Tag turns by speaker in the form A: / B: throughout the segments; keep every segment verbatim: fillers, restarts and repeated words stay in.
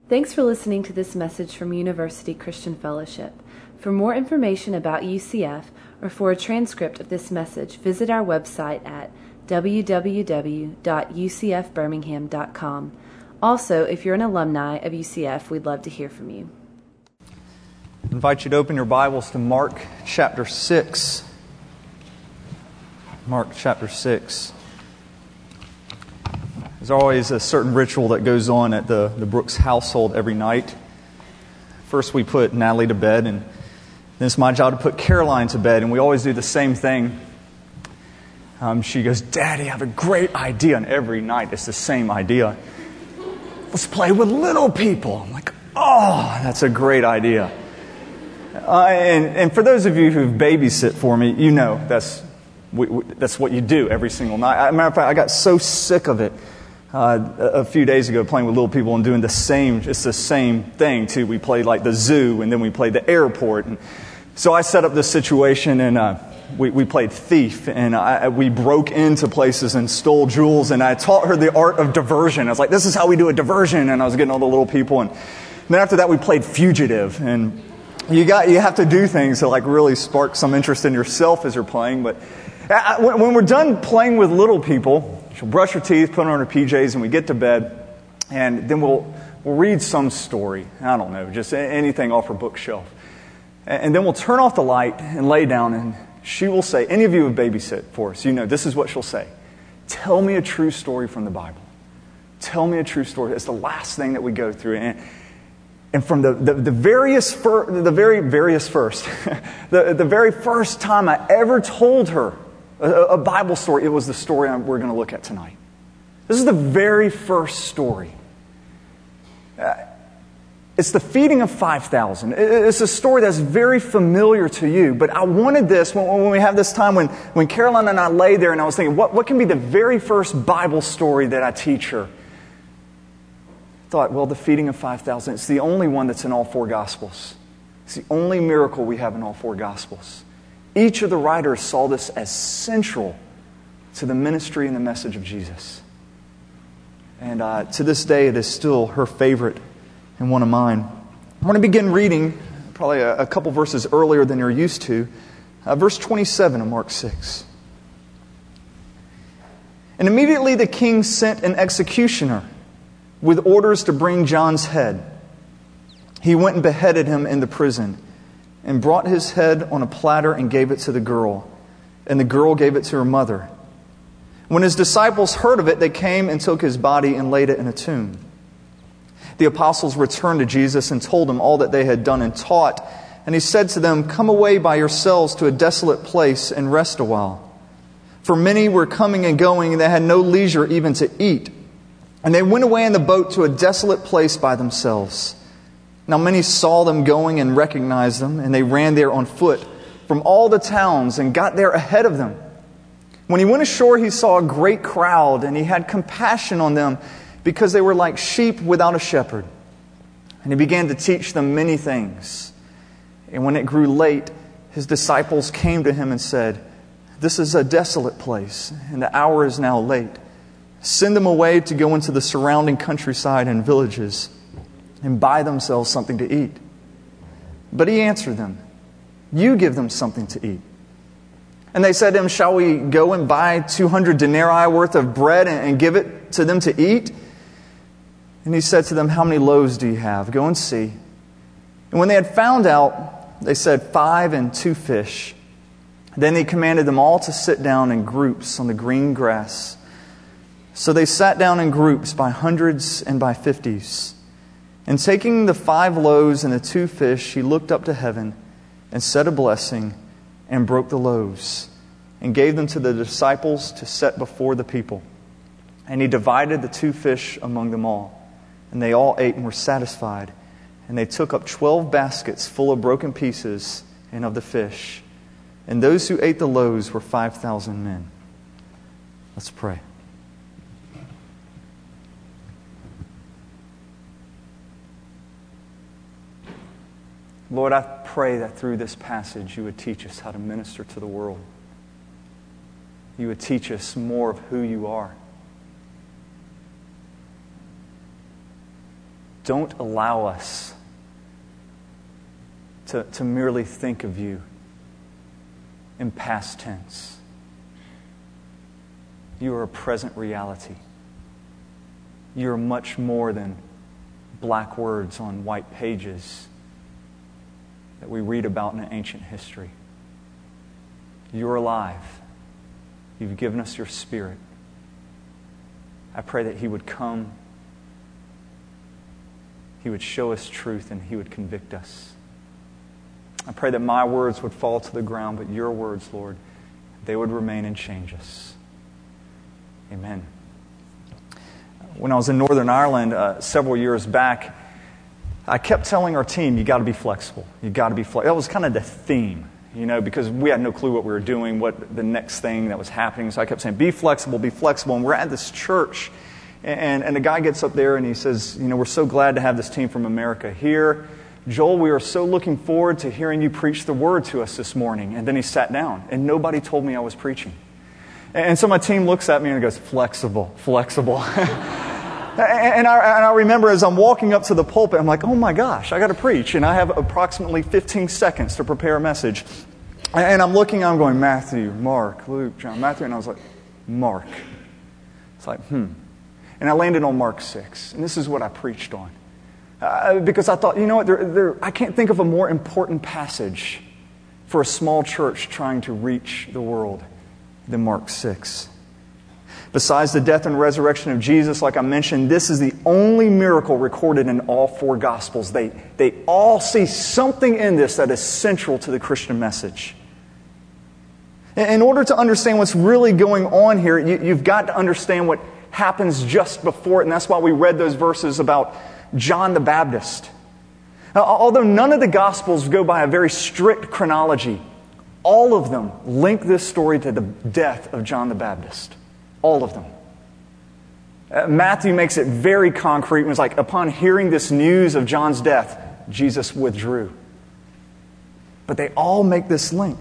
A: Thanks for listening to this message from University Christian Fellowship. For more information about U C F or for a transcript of this message, visit our website at w w w dot u c f birmingham dot com. Also, if you're an alumni of U C F, we'd love to hear from you.
B: I invite you to open your Bibles to Mark chapter six. Mark chapter six. There's always a certain ritual that goes on at the, the Brooks household every night. First we put Natalie to bed, and then it's my job to put Caroline to bed, and we always do the same thing. Um, she goes, "Daddy, I have a great idea," and every night it's the same idea. "Let's play with little people." I'm like, "Oh, that's a great idea." Uh, and, and for those of you who've babysit for me, you know that's we, we, that's what you do every single night. As a matter of fact, I got so sick of it uh, a few days ago playing with little people and doing the same, it's the same thing too. We played like the zoo, and then we played the airport. And so I set up this situation, and uh, we, we played thief, and I, we broke into places and stole jewels, and I taught her the art of diversion. I was like, "This is how we do a diversion," and I was getting all the little people. And then after that, we played fugitive, and You got you have to do things to like really spark some interest in yourself as you're playing. But when we're done playing with little people, she'll brush her teeth, put on her P Js, and we get to bed, and then we'll we'll read some story. I don't know, just anything off her bookshelf, and then we'll turn off the light and lay down, and she will say, any of you have babysit for us, you know this is what she'll say: "Tell me a true story from the Bible. Tell me a true story." It's the last thing that we go through. And And from the, the, the various fir- the very various first, the, the very first time I ever told her a, a Bible story, it was the story we're going to look at tonight. This is the very first story. Uh, it's the feeding of five thousand. It's a story that's very familiar to you, but I wanted this, when, when we have this time when, when Caroline and I lay there and I was thinking, what, what can be the very first Bible story that I teach her? Thought, well, the feeding of five thousand, it's the only one that's in all four Gospels. It's the only miracle we have in all four Gospels. Each of the writers saw this as central to the ministry and the message of Jesus. And uh, to this day, it is still her favorite and one of mine. I want to begin reading probably a, a couple verses earlier than you're used to. Uh, verse twenty-seven of Mark six. "And immediately the king sent an executioner with orders to bring John's head. He went and beheaded him in the prison, and brought his head on a platter and gave it to the girl, and the girl gave it to her mother. When his disciples heard of it, they came and took his body and laid it in a tomb. The apostles returned to Jesus and told him all that they had done and taught, and he said to them, 'Come away by yourselves to a desolate place and rest a while.' For many were coming and going, and they had no leisure even to eat. And they went away in the boat to a desolate place by themselves. Now many saw them going and recognized them, and they ran there on foot from all the towns and got there ahead of them. When he went ashore, he saw a great crowd, and he had compassion on them because they were like sheep without a shepherd. And he began to teach them many things. And when it grew late, his disciples came to him and said, 'This is a desolate place, and the hour is now late. Send them away to go into the surrounding countryside and villages and buy themselves something to eat.' But he answered them, 'You give them something to eat.' And they said to him, 'Shall we go and buy two hundred denarii worth of bread and give it to them to eat?' And he said to them, 'How many loaves do you have? Go and see.' And when they had found out, they said, 'Five and two fish.' Then he commanded them all to sit down in groups on the green grass. So they sat down in groups by hundreds and by fifties. And taking the five loaves and the two fish, he looked up to heaven and said a blessing and broke the loaves and gave them to the disciples to set before the people. And he divided the two fish among them all. And they all ate and were satisfied. And they took up twelve baskets full of broken pieces and of the fish. And those who ate the loaves were five thousand men." Let's pray. Lord, I pray that through this passage you would teach us how to minister to the world. You would teach us more of who you are. don't allow us to, to merely think of you in past tense. You are a present reality. You are much more than black words on white pages that we read about in ancient history. You're alive. You've given us your Spirit. I pray that He would come, He would show us truth, and He would convict us. I pray that my words would fall to the ground, but your words, Lord, they would remain and change us. Amen. When I was in Northern Ireland uh, several years back, I kept telling our team, you got to be flexible. You got to be flexible. That was kind of the theme, you know, because we had no clue what we were doing, what the next thing that was happening. So I kept saying, be flexible, be flexible. And we're at this church, and, and the guy gets up there and he says, you know, we're so glad to have this team from America here. Joel, we are so looking forward to hearing you preach the word to us this morning. And then he sat down, and nobody told me I was preaching. And so my team looks at me and goes, flexible, flexible. and, I, and I remember as I'm walking up to the pulpit, I'm like, oh my gosh, I got to preach. And I have approximately fifteen seconds to prepare a message. And I'm looking, I'm going, Matthew, Mark, Luke, John, Matthew. And I was like, Mark. It's like, hmm. And I landed on Mark six. And this is what I preached on. Uh, because I thought, you know what, there, there, I can't think of a more important passage for a small church trying to reach the world than Mark six. Besides the death and resurrection of Jesus, like I mentioned, this is the only miracle recorded in all four Gospels. They, they all see something in this that is central to the Christian message. In order to understand what's really going on here, you, you've got to understand what happens just before it, and that's why we read those verses about John the Baptist. Now, although none of the Gospels go by a very strict chronology, all of them link this story to the death of John the Baptist. All of them. Uh, Matthew makes it very concrete. It was like, upon hearing this news of John's death, Jesus withdrew. But they all make this link.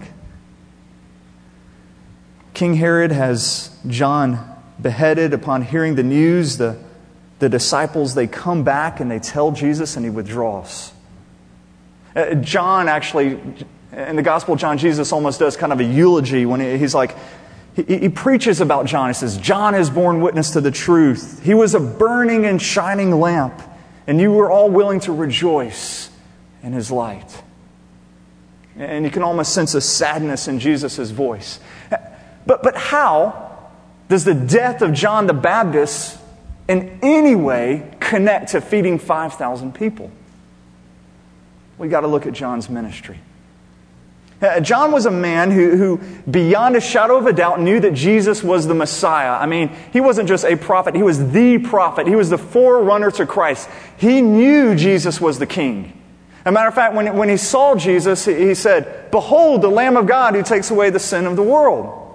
B: King Herod has John beheaded. Upon hearing the news, the, the disciples, they come back and they tell Jesus, and he withdraws. Uh, John actually... In the Gospel of John, Jesus almost does kind of a eulogy when he, he's like, he, he preaches about John. He says, John has borne witness to the truth. He was a burning and shining lamp, and you were all willing to rejoice in his light. And you can almost sense a sadness in Jesus' voice. But, but how does the death of John the Baptist in any way connect to feeding five thousand people? We got to look at John's ministry. John was a man who, who, beyond a shadow of a doubt, knew that Jesus was the Messiah. I mean, he wasn't just a prophet, he was the prophet. He was the forerunner to Christ. He knew Jesus was the King. As a matter of fact, when, when he saw Jesus, he said, behold, the Lamb of God who takes away the sin of the world.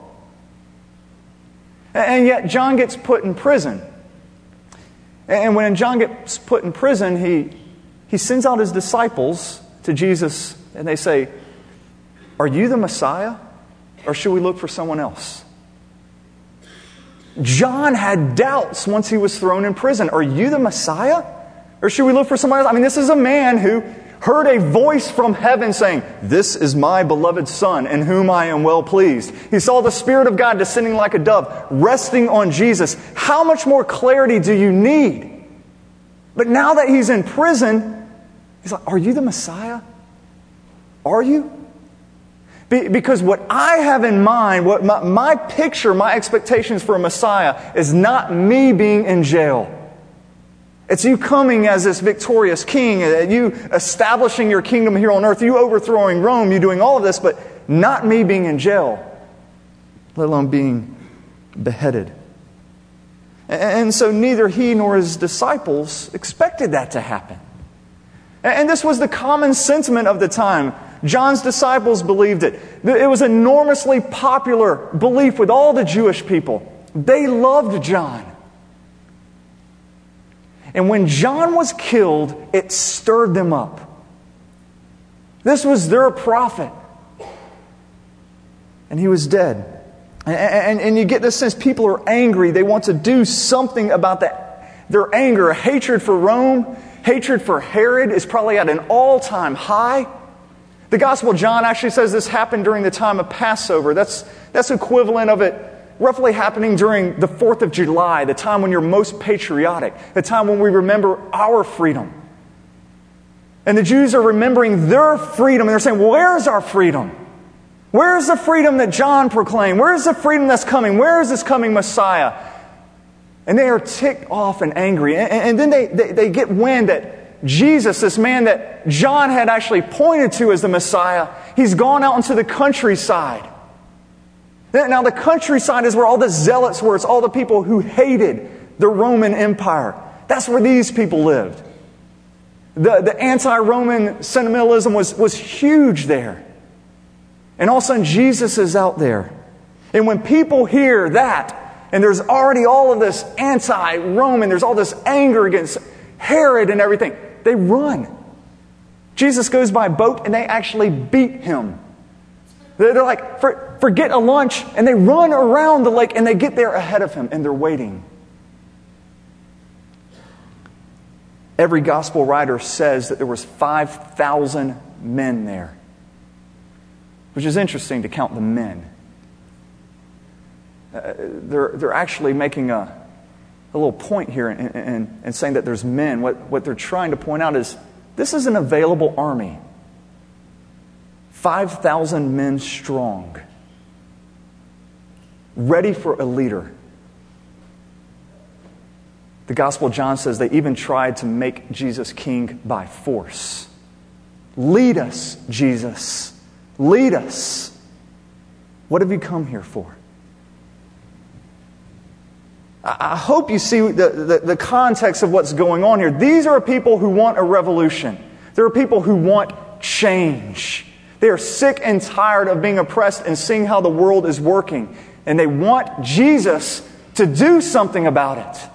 B: And yet, John gets put in prison. And when John gets put in prison, he, he sends out his disciples to Jesus, and they say, are you the Messiah, or should we look for someone else? John had doubts once he was thrown in prison. Are you the Messiah, or should we look for someone else? I mean, this is a man who heard a voice from heaven saying, this is my beloved Son, in whom I am well pleased. He saw the Spirit of God descending like a dove, resting on Jesus. How much more clarity do you need? But now that he's in prison, he's like, are you the Messiah? Are you? Because what I have in mind, what my, my picture, my expectations for a Messiah is not me being in jail. It's you coming as this victorious king, you establishing your kingdom here on earth, you overthrowing Rome, you doing all of this, but not me being in jail, let alone being beheaded. And so neither he nor his disciples expected that to happen. And this was the common sentiment of the time. John's disciples believed it. It was an enormously popular belief with all the Jewish people. They loved John. And when John was killed, it stirred them up. This was their prophet. And he was dead. And, and, and you get this sense people are angry. They want to do something about that. Their anger, hatred for Rome. Hatred for Herod is probably at an all-time high. The Gospel of John actually says this happened during the time of Passover. That's, that's equivalent of it roughly happening during the fourth of July, the time when you're most patriotic, the time when we remember our freedom. And the Jews are remembering their freedom, and they're saying, where's our freedom? Where's the freedom that John proclaimed? Where's the freedom that's coming? Where is this coming Messiah? And they are ticked off and angry. And, and then they, they, they get wind that Jesus, this man that John had actually pointed to as the Messiah, he's gone out into the countryside. Now the countryside is where all the zealots were. It's all the people who hated the Roman Empire. That's where these people lived. The, the anti-Roman sentimentalism was, was huge there. And all of a sudden Jesus is out there. And when people hear that, and there's already all of this anti-Roman, there's all this anger against Herod and everything, they run. Jesus goes by boat and they actually beat him. They're like, For, forget a lunch, and they run around the lake and they get there ahead of him and they're waiting. Every gospel writer says that there was five thousand men there, which is interesting to count the men. Uh, they're, they're actually making a, a little point here and, and, and saying that there's men. What, what they're trying to point out is this is an available army. five thousand men strong, ready for a leader. The Gospel of John says they even tried to make Jesus king by force. Lead us, Jesus. Lead us. What have you come here for? I hope you see the, the, the context of what's going on here. These are people who want a revolution. There are people who want change. They are sick and tired of being oppressed and seeing how the world is working. And they want Jesus to do something about it.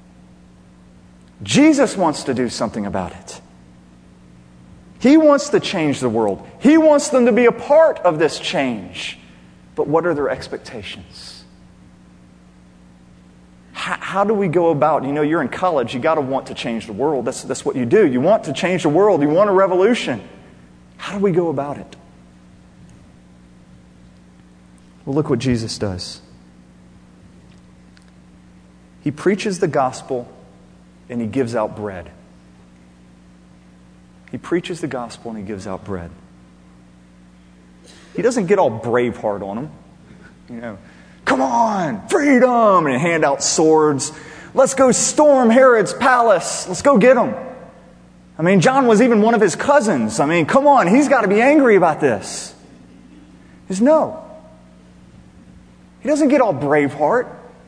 B: Jesus wants to do something about it. He wants to change the world. He wants them to be a part of this change. But what are their expectations? How, how do we go about, you know, you're in college, you got to want to change the world. That's, that's what you do. You want to change the world. You want a revolution. How do we go about it? Well, look what Jesus does. He preaches the gospel and he gives out bread. He preaches the gospel and he gives out bread. He doesn't get all Braveheart on them. You know, come on, freedom, and hand out swords. Let's go storm Herod's palace. Let's go get him. I mean, John was even one of his cousins. I mean, come on, he's got to be angry about this. He says, no. He doesn't get all Braveheart.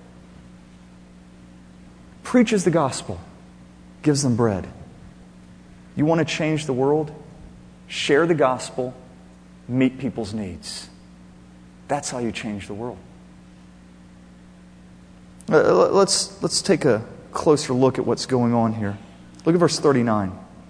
B: Preaches the gospel. Gives them bread. You want to change the world? Share the gospel. Meet people's needs. That's how you change the world. Uh, let's, let's take a closer look at what's going on here. Look at verse thirty-nine.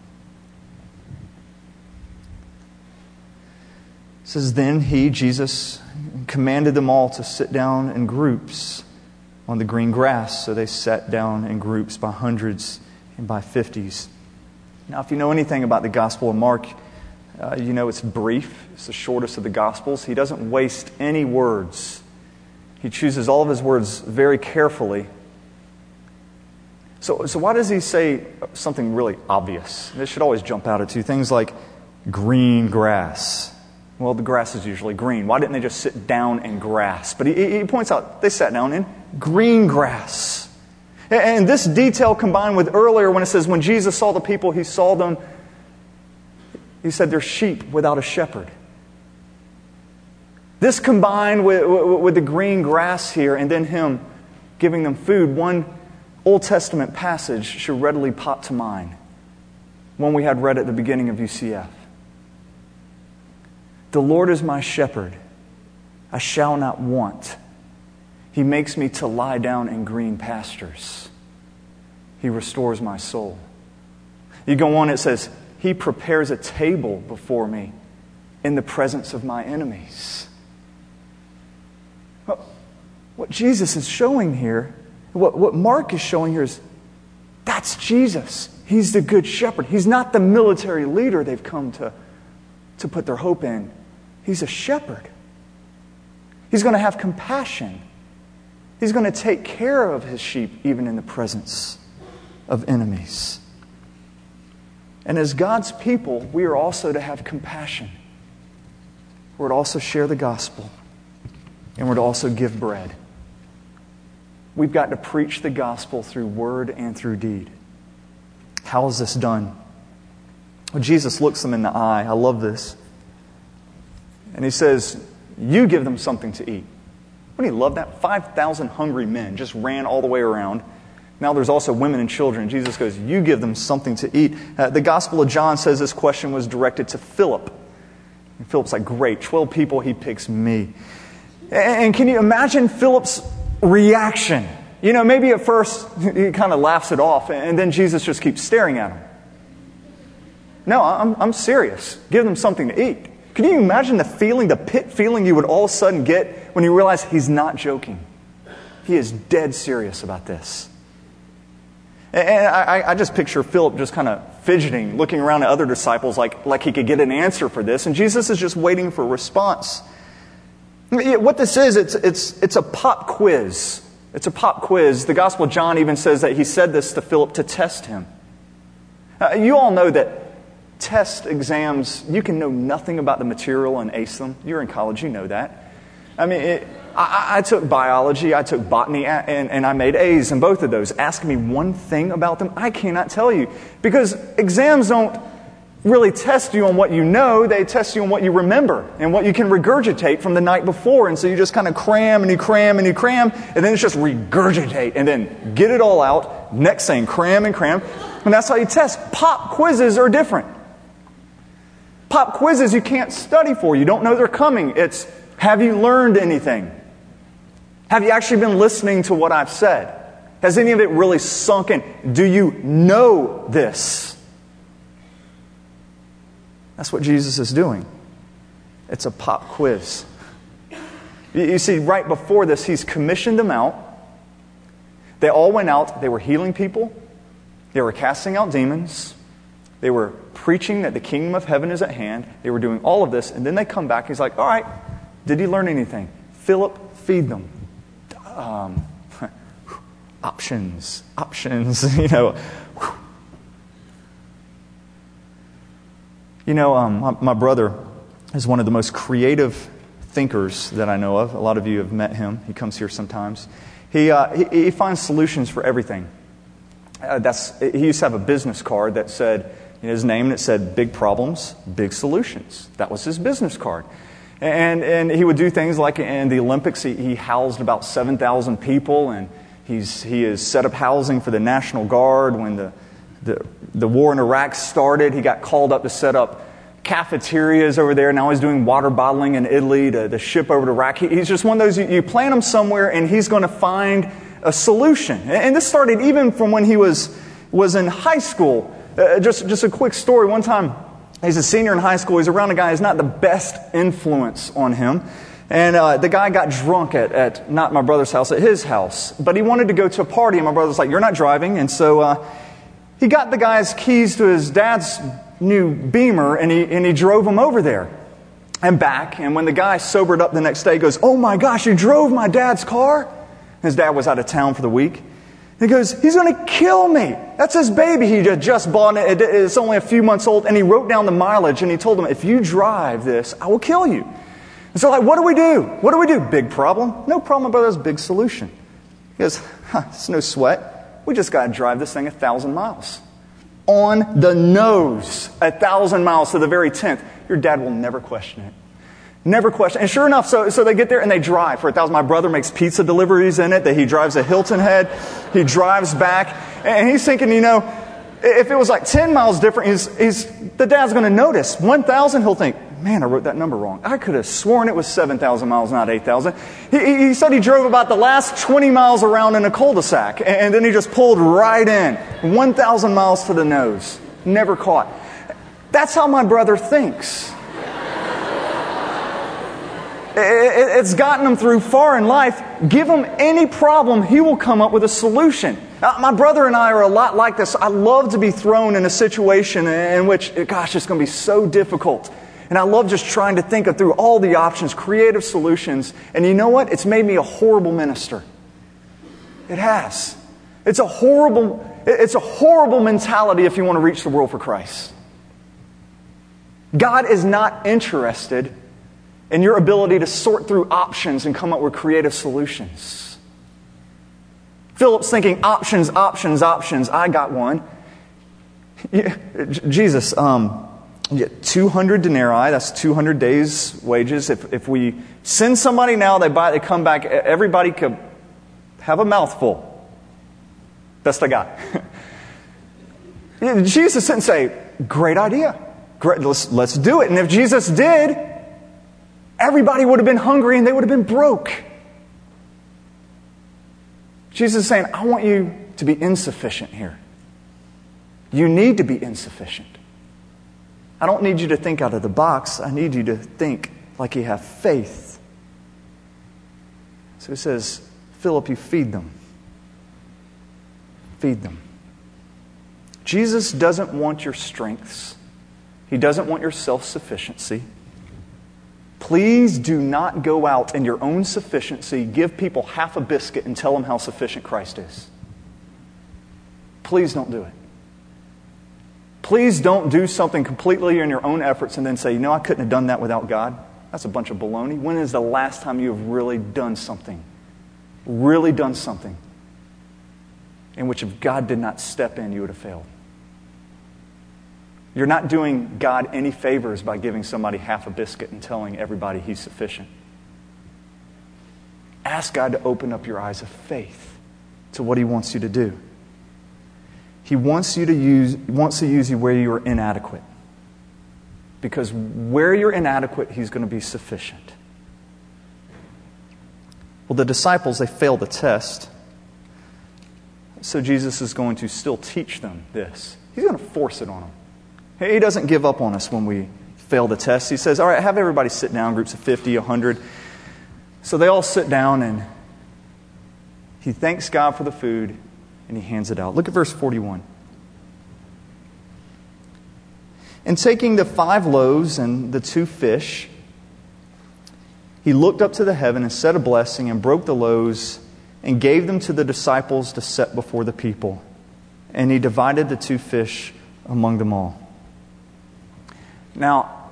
B: It says, then he, Jesus, commanded them all to sit down in groups on the green grass. So they sat down in groups by hundreds and by fifties. Now, if you know anything about the Gospel of Mark, uh, you know it's brief. It's the shortest of the Gospels. He doesn't waste any words. He chooses all of his words very carefully. So, so why does he say something really obvious? This should always jump out at you. Things like green grass. Well, the grass is usually green. Why didn't they just sit down in grass? But he, he points out they sat down in green grass. And this detail combined with earlier when it says when Jesus saw the people, he saw them, he said they're sheep without a shepherd. This combined with, with the green grass here and then him giving them food, one Old Testament passage should readily pop to mind. One we had read at the beginning of U C F. The Lord is my shepherd. I shall not want. He makes me to lie down in green pastures. He restores my soul. You go on, it says, He prepares a table before me in the presence of my enemies. Well, what Jesus is showing here, what, what Mark is showing here is, that's Jesus. He's the good shepherd. He's not the military leader they've come to, to put their hope in. He's a shepherd. He's going to have compassion. He's going to take care of his sheep even in the presence of enemies. And as God's people, we are also to have compassion. We're to also share the gospel. And we're to also give bread. We've got to preach the gospel through word and through deed. How is this done? Well, Jesus looks them in the eye. I love this. And he says, you give them something to eat. Wouldn't he love that? five thousand hungry men just ran all the way around. Now there's also women and children. Jesus goes, you give them something to eat. Uh, the Gospel of John says this question was directed to Philip. And Philip's like, great, twelve people, he picks me. And, and can you imagine Philip's reaction? You know, maybe at first he kind of laughs it off, and then Jesus just keeps staring at him. No, I'm, I'm serious. Give them something to eat. Can you imagine the feeling, the pit feeling you would all of a sudden get when you realize he's not joking? He is dead serious about this. And I, I just picture Philip just kind of fidgeting, looking around at other disciples like, like he could get an answer for this. And Jesus is just waiting for a response. What this is, it's, it's, it's a pop quiz. It's a pop quiz. The Gospel of John even says that he said this to Philip to test him. Uh, you all know that test exams, you can know nothing about the material and ace them. You're in college, you know that. I mean, it, I, I took biology, I took botany, and, and I made A's in both of those. Ask me one thing about them, I cannot tell you. Because exams don't really test you on what you know, they test you on what you remember and what you can regurgitate from the night before. And so you just kind of cram and you cram and you cram, and then it's just regurgitate and then get it all out. Next thing, cram and cram. And that's how you test. Pop quizzes are different. Pop quizzes you can't study for. You don't know they're coming. It's, have you learned anything? Have you actually been listening to what I've said? Has any of it really sunk in? Do you know this? That's what Jesus is doing. It's a pop quiz. You see, right before this, he's commissioned them out. They all went out. They were healing people. They were casting out demons. They were preaching that the kingdom of heaven is at hand. They were doing all of this. And then they come back. He's like, all right, did he learn anything? Philip, feed them. Um, options, options, you know. You know, um, my, my brother is one of the most creative thinkers that I know of. A lot of you have met him. He comes here sometimes. He uh, he, he finds solutions for everything. Uh, that's he used to have a business card that said, in his name, and it said, big problems, big solutions. That was his business card. And and he would do things like in the Olympics, he, he housed about seven thousand people, and he's he has set up housing for the National Guard. When the, the, the war in Iraq started, he got called up to set up cafeterias over there. Now he's doing water bottling in Italy to, to ship over to Iraq. He, he's just one of those, you, you plant him somewhere and he's going to find a solution. And, and this started even from when he was, was in high school. Uh, just, just a quick story. One time, he's a senior in high school. He's around a guy who's not the best influence on him. And uh, the guy got drunk at, at, not my brother's house, at his house. But he wanted to go to a party, and my brother's like, you're not driving. And so uh, he got the guy's keys to his dad's new Beamer, and he, and he drove him over there and back. And when the guy sobered up the next day, he goes, oh my gosh, you drove my dad's car? His dad was out of town for the week. He goes, he's going to kill me. That's his baby he just bought. It. It's only a few months old. And he wrote down the mileage, and he told him, if you drive this, I will kill you. And so like, what do we do? What do we do? Big problem? No problem, brother. There's a big solution. He goes, huh, it's no sweat. We just got to drive this thing a thousand miles. On the nose, a thousand miles to the very tenth. Your dad will never question it. Never question. And sure enough, so so they get there and they drive for a thousand. My brother makes pizza deliveries in it. That he drives a Hilton Head. He drives back, and he's thinking, you know, if it was like ten miles different, he's, he's the dad's going to notice. One thousand, he'll think, man, I wrote that number wrong. I could have sworn it was seven thousand miles, not eight thousand. He, he said he drove about the last twenty miles around in a cul-de-sac, and then he just pulled right in. one thousand miles to the nose. Never caught. That's how my brother thinks. It's gotten him through far in life. Give him any problem, he will come up with a solution. Uh, my brother and I are a lot like this. I love to be thrown in a situation in which, gosh, it's going to be so difficult. And I love just trying to think through all the options, creative solutions. And you know what? It's made me a horrible minister. It has. It's a horrible, it's a horrible mentality if you want to reach the world for Christ. God is not interested in your ability to sort through options and come up with creative solutions. Philip's thinking options, options, options. I got one. Yeah, Jesus, um, two hundred denarii, that's two hundred days' wages. If if we send somebody now, they buy, they come back, everybody could have a mouthful. Best I got. Jesus didn't say, great idea. Great, let's, let's do it. And if Jesus did, everybody would have been hungry and they would have been broke. Jesus is saying, I want you to be insufficient here. You need to be insufficient. I don't need you to think out of the box. I need you to think like you have faith. So he says, Philip, you feed them. Feed them. Jesus doesn't want your strengths. He doesn't want your self-sufficiency. Please do not go out in your own sufficiency, give people half a biscuit and tell them how sufficient Christ is. Please don't do it. Please don't do something completely in your own efforts and then say, you know, I couldn't have done that without God. That's a bunch of baloney. When is the last time you have really done something? Really done something in which if God did not step in, you would have failed. You're not doing God any favors by giving somebody half a biscuit and telling everybody He's sufficient. Ask God to open up your eyes of faith to what He wants you to do. He wants you to use wants to use you where you are inadequate. Because where you're inadequate, He's going to be sufficient. Well, the disciples, they failed the test. So Jesus is going to still teach them this. He's going to force it on them. He doesn't give up on us when we fail the test. He says, all right, have everybody sit down, groups of fifty, one hundred. So they all sit down and he thanks God for the food and he hands it out. Look at verse forty-one. And taking the five loaves and the two fish, he looked up to the heaven and said a blessing and broke the loaves and gave them to the disciples to set before the people. And he divided the two fish among them all. Now,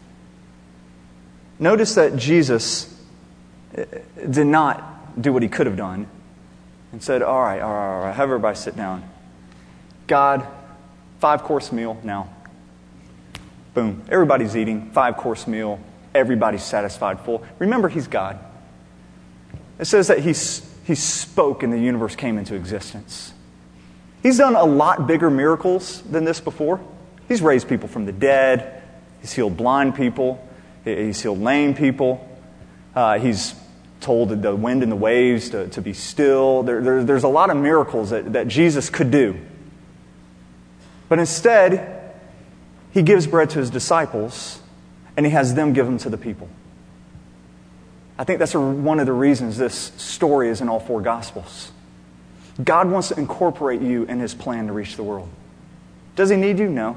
B: notice that Jesus did not do what he could have done and said, all right, all right, all right, have everybody sit down. God, five-course meal now. Boom. Everybody's eating, five-course meal. Everybody's satisfied, full. Remember, He's God. It says that He, he spoke and the universe came into existence. He's done a lot bigger miracles than this before. He's raised people from the dead. He's healed blind people. He's healed lame people. Uh, he's told the wind and the waves to, to be still. There, there, there's a lot of miracles that, that Jesus could do. But instead, He gives bread to His disciples and He has them give them to the people. I think that's a, one of the reasons this story is in all four Gospels. God wants to incorporate you in His plan to reach the world. Does He need you? No.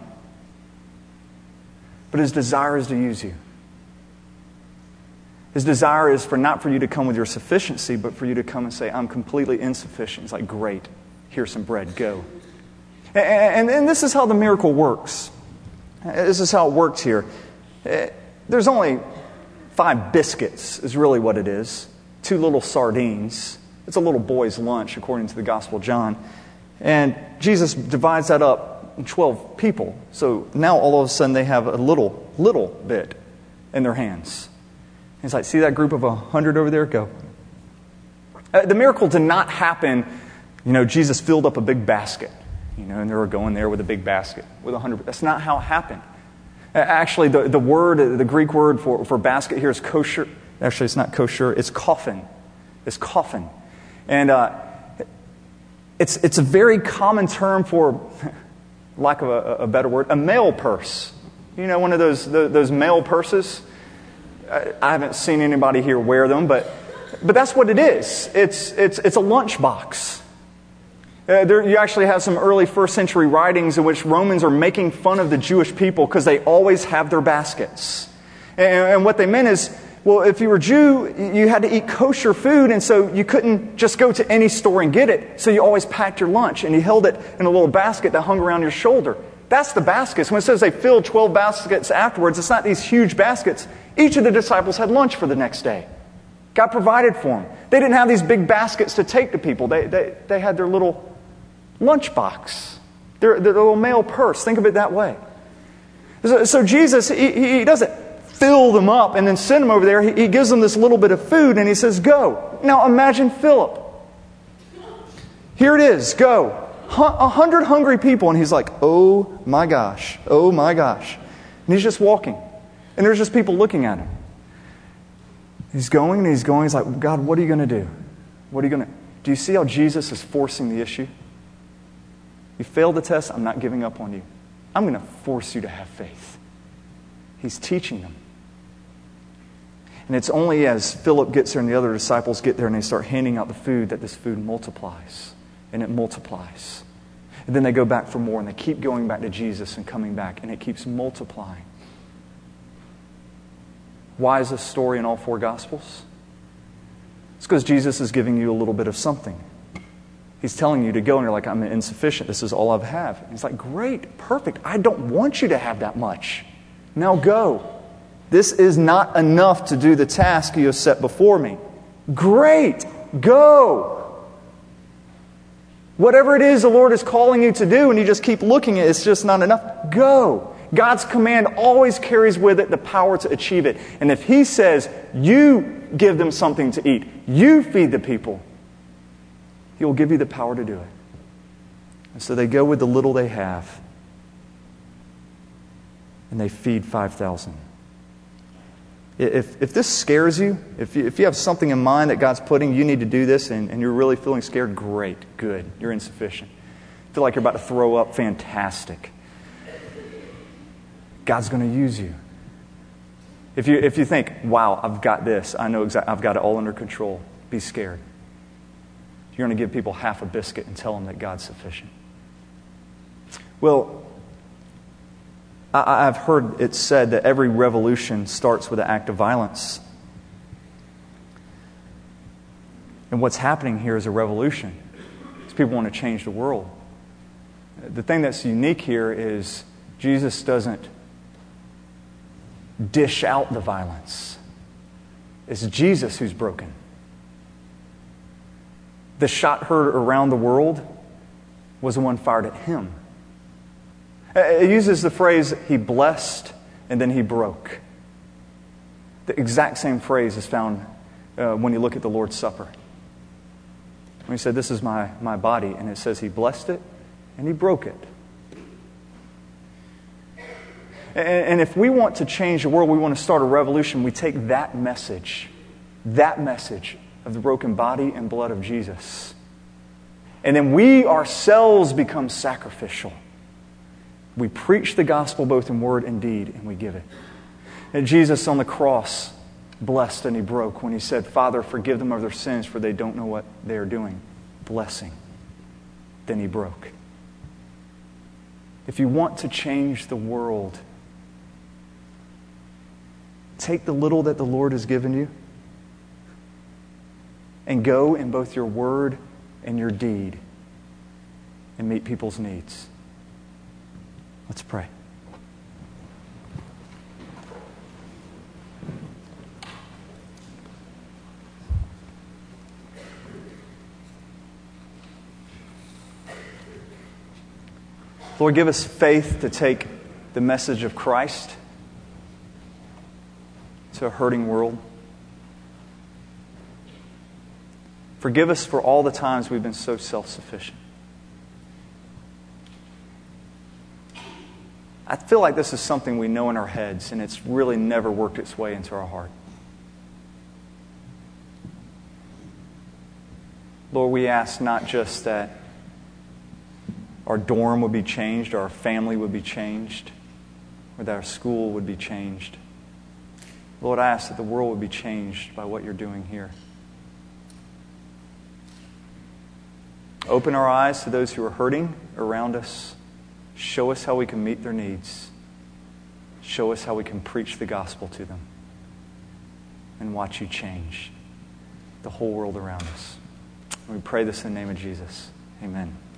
B: But His desire is to use you. His desire is for not for you to come with your sufficiency, but for you to come and say, I'm completely insufficient. It's like, great, here's some bread, go. And, and, and this is how the miracle works. This is how it works here. There's only five biscuits is really what it is. Two little sardines. It's a little boy's lunch, according to the Gospel of John. And Jesus divides that up in twelve people. So now all of a sudden they have a little, little bit in their hands. And it's like, see that group of one hundred over there? Go. Uh, the miracle did not happen, you know, Jesus filled up a big basket. You know, and they were going there with a big basket with one hundred. That's not how it happened. Uh, actually, the, the word, the Greek word for, for basket here is kosher. Actually, it's not kosher. It's coffin. It's coffin. And uh, it's it's a very common term for, lack of a, a better word, a mail purse. You know, one of those those, those mail purses. I, I haven't seen anybody here wear them, but but that's what it is. It's it's it's a lunch box. Uh, there, you actually have some early first century writings in which Romans are making fun of the Jewish people because they always have their baskets. And, and what they meant is, well, if you were Jew, you had to eat kosher food, and so you couldn't just go to any store and get it. So you always packed your lunch, and you held it in a little basket that hung around your shoulder. That's the baskets. When it says they filled twelve baskets afterwards, it's not these huge baskets. Each of the disciples had lunch for the next day. God provided for them. They didn't have these big baskets to take to people. They, they, they had their little lunch box, their, their little mail purse. Think of it that way. So, so Jesus, he, he doesn't fill them up and then send them over there. He, he gives them this little bit of food and he says, go. Now imagine Philip. Here it is, go. A hundred hungry people. And he's like, oh my gosh, oh my gosh. And he's just walking. And there's just people looking at him. He's going and he's going. He's like, God, what are you going to do? What are you going to... Do you see how Jesus is forcing the issue? You failed the test, I'm not giving up on you. I'm going to force you to have faith. He's teaching them. And it's only as Philip gets there and the other disciples get there and they start handing out the food that this food multiplies. And it multiplies. And then they go back for more and they keep going back to Jesus and coming back and it keeps multiplying. Why is this story in all four Gospels? It's because Jesus is giving you a little bit of something. He's telling you to go and you're like, I'm insufficient. This is all I have. And he's like, great, perfect. I don't want you to have that much. Now go. This is not enough to do the task you have set before me. Great, go. Whatever it is the Lord is calling you to do and you just keep looking at it, it's just not enough. Go. God's command always carries with it the power to achieve it. And if He says, you give them something to eat, you feed the people, He will give you the power to do it. And so they go with the little they have. And they feed five thousand. If, if this scares you, if you, if you have something in mind that God's putting, you need to do this, and, and you're really feeling scared, great, good, you're insufficient. Feel like you're about to throw up, fantastic. God's going to use you. If you if you think, wow, I've got this, I know exactly, I've got it all under control, be scared. You're going to give people half a biscuit and tell them that God's sufficient. Well, I, I've heard it said that every revolution starts with an act of violence. And what's happening here is a revolution. Because people want to change the world. The thing that's unique here is Jesus doesn't dish out the violence. It's Jesus who's broken. The shot heard around the world was the one fired at Him. It uses the phrase, He blessed and then He broke. The exact same phrase is found uh, when you look at the Lord's Supper. When He said, this is my, my body, and it says He blessed it and He broke it. And if we want to change the world, we want to start a revolution, we take that message, that message of the broken body and blood of Jesus. And then we ourselves become sacrificial. We preach the gospel both in word and deed, and we give it. And Jesus on the cross blessed and He broke when He said, Father, forgive them of their sins, for they don't know what they are doing. Blessing. Then He broke. If you want to change the world, take the little that the Lord has given you and go in both your word and your deed and meet people's needs. Let's pray. Lord, give us faith to take the message of Christ to a hurting world. Forgive us for all the times we've been so self-sufficient. I feel like this is something we know in our heads, and it's really never worked its way into our heart. Lord, we ask not just that our dorm would be changed, or our family would be changed, or that our school would be changed. Lord, I ask that the world would be changed by what You're doing here. Open our eyes to those who are hurting around us. Show us how we can meet their needs. Show us how we can preach the gospel to them. And watch you change the whole world around us. We pray this in the name of Jesus. Amen.